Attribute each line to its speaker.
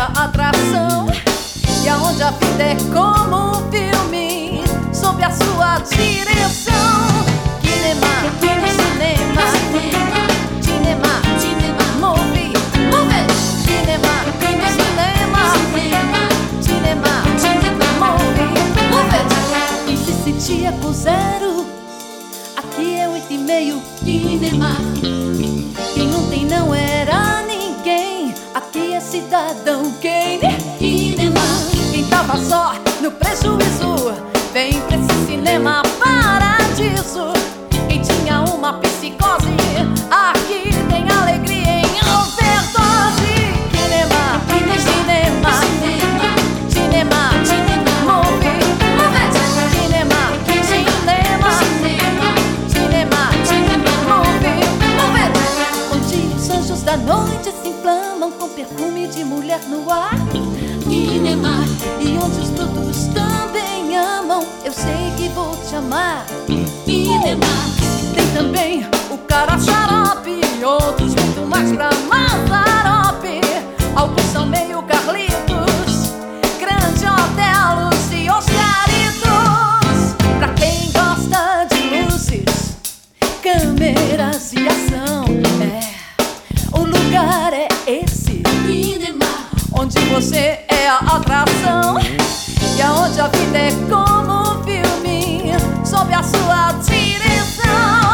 Speaker 1: atração, e aonde a vida é como um filme sob a sua direção. Cinema, cinema, cinema, cinema, movie, movie. Cinema, cinema, cinema, movie, movie. E se sentia com zero, aqui é 8,5. Cinema. Quem não tem não era ninguém, aqui é cidadão Kane. Cinema. Quem tava só no prejuízo, vem pra esse cinema paradiso. Quem tinha uma psicose, aqui tem alegria em overdose. Cinema, cinema, cinema, cinema, movie, movie. Cinema, cinema, cinema, cinema, movie, movie. Onde os anjos da noite se inflamam com perfume de mulher no ar. Cinema. E onde os brutos também amam, eu sei que vou te amar. Cinema. Tem também o cara xarope, outros muito mais pra Mazarope. Alguns são meio Carlitos, Grande Otelos e Oscaritos. Pra quem gosta de luzes, câmeras e ação, o lugar é esse. Cinema. Onde você é a atração, e aonde a vida é como um filme sob a sua direção.